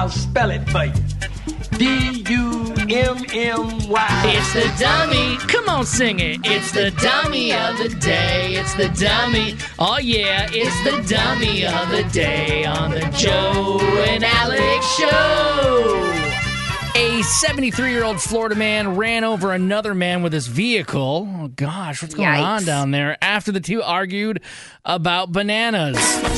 I'll spell it for you. D-U-M-M-Y. It's the dummy. Come on, sing it. It's the dummy of the day. It's the dummy. Oh, yeah. It's the dummy of the day on the Joe and Alex Show. A 73-year-old Florida man ran over another man with his vehicle. Oh, gosh, what's going on down there? After the two argued about bananas.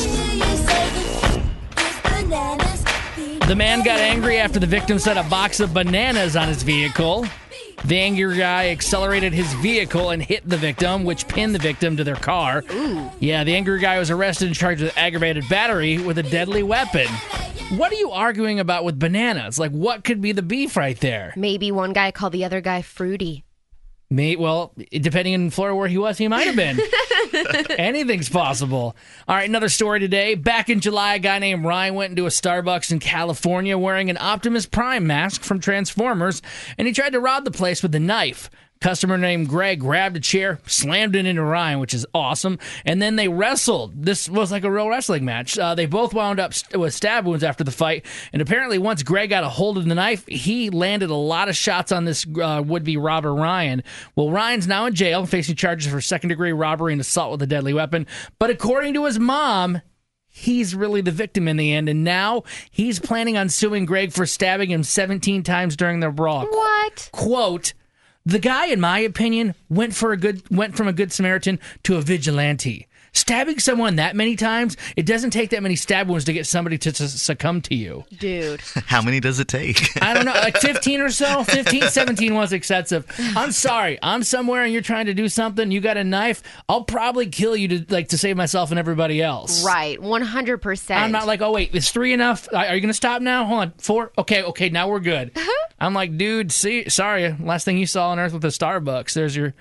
The man got angry after the victim set a box of bananas on his vehicle. The angry guy accelerated his vehicle and hit the victim, which pinned the victim to their car. Ooh. Yeah, the angry guy was arrested and charged with aggravated battery with a deadly weapon. What are you arguing about with bananas? Like, what could be the beef right there? Maybe one guy called the other guy fruity. Well, depending in Florida where he was, he might have been. Anything's possible. All right, another story today. Back in July, a guy named Ryan went into a Starbucks in California wearing an Optimus Prime mask from Transformers, and he tried to rob the place with a knife. Customer named Greg grabbed a chair, slammed it into Ryan, which is awesome, and then they wrestled. This was like a real wrestling match. They both wound up with stab wounds after the fight, and apparently once Greg got a hold of the knife, he landed a lot of shots on this would-be robber, Ryan. Well, Ryan's now in jail, facing charges for second-degree robbery and assault with a deadly weapon, but according to his mom, he's really the victim in the end, and now he's planning on suing Greg for stabbing him 17 times during their brawl. What? Quote, "The guy, in my opinion, went from a good Samaritan to a vigilante. Stabbing someone that many times, it doesn't take that many stab wounds to get somebody to succumb to you." Dude. How many does it take? I don't know, like 15 or so? 15, 17 was excessive. I'm sorry. I'm somewhere and you're trying to do something, you got a knife, I'll probably kill you to save myself and everybody else. Right, 100%. I'm not like, oh, wait, is 3 enough? Are you going to stop now? Hold on, 4? Okay, now we're good. I'm like, dude, sorry, last thing you saw on Earth with a Starbucks. There's your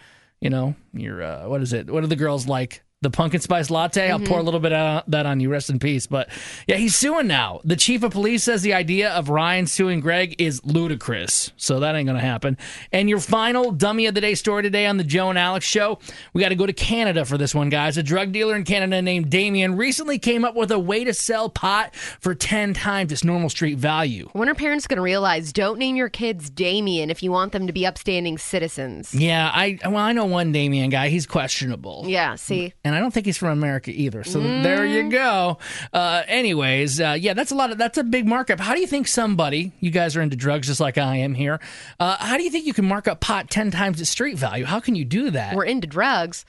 what is it? What are the girls like? The pumpkin spice latte. I'll pour a little bit of that on you. Rest in peace. But yeah, he's suing now. The chief of police says the idea of Ryan suing Greg is ludicrous. So that ain't going to happen. And your final dummy of the day story today on the Joe and Alex Show. We got to go to Canada for this one, guys. A drug dealer in Canada named Damien recently came up with a way to sell pot for 10 times its normal street value. When are parents going to realize, don't name your kids Damien if you want them to be upstanding citizens? Yeah, I know one Damien guy. He's questionable. Yeah, see? And I don't think he's from America either. So there you go. Anyways, that's a big markup. How do you think somebody, you guys are into drugs just like I am here, how do you think you can mark up pot 10 times its street value? How can you do that? We're into drugs.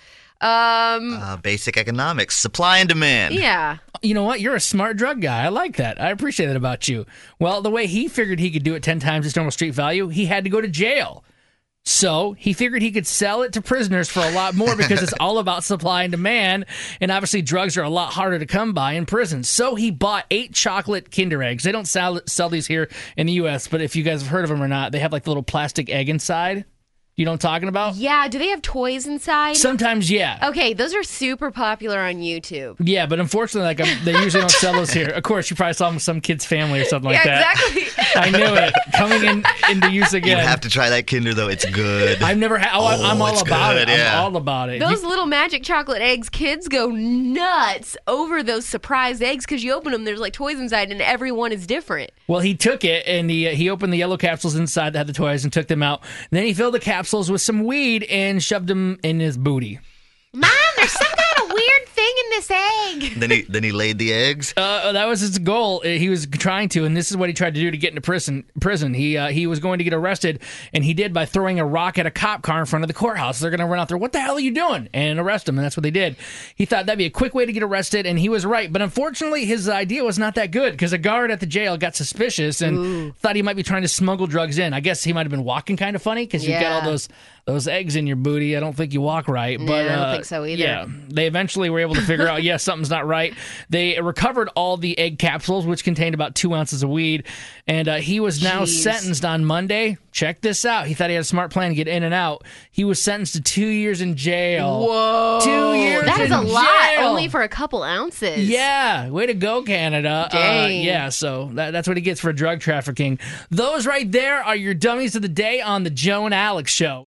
Basic economics, supply and demand. Yeah. You know what? You're a smart drug guy. I like that. I appreciate that about you. Well, the way he figured he could do it 10 times its normal street value, he had to go to jail. So he figured he could sell it to prisoners for a lot more because it's all about supply and demand. And obviously drugs are a lot harder to come by in prison. So he bought 8 chocolate Kinder Eggs. They don't sell these here in the U.S., but if you guys have heard of them or not, they have like the little plastic egg inside. You know what I'm talking about? Yeah, do they have toys inside? Sometimes, yeah. Okay, those are super popular on YouTube. Yeah, but unfortunately, they usually don't sell those here. Of course, you probably saw them with some kid's family or something like that. Exactly. I knew it. Coming into use again. You have to try that Kinder, though. It's good. I've never had. I'm all about it. Yeah. I'm all about it. Those little magic chocolate eggs, kids go nuts over those surprise eggs because you open them, there's like toys inside, and every one is different. Well, he took it, and he opened the yellow capsules inside that had the toys and took them out. And then he filled the capsules with some weed and shoved them in his booty. Mom, there's some kind of weird thing in this egg. Then he laid the eggs. That was his goal. He was trying to, and this is what he tried to do to get into prison. He was going to get arrested, and he did by throwing a rock at a cop car in front of the courthouse. They're going to run out there. What the hell are you doing? And arrest him, and that's what they did. He thought that'd be a quick way to get arrested, and he was right. But unfortunately, his idea was not that good because a guard at the jail got suspicious and thought he might be trying to smuggle drugs in. I guess he might have been walking kind of funny because you've got all those eggs in your booty. I don't think you walk right. But I don't think so either. Yeah, they eventually were able to figure out, something's not right. They recovered all the egg capsules, which contained about 2 ounces of weed, and he was now sentenced on Monday. Check this out. He thought he had a smart plan to get in and out. He was sentenced to 2 years in jail. Whoa. 2 years That is in a lot, jail. only for a couple ounces. Yeah, way to go, Canada. Dang. So that's what he gets for drug trafficking. Those right there are your dummies of the day on the Joe and Alex Show.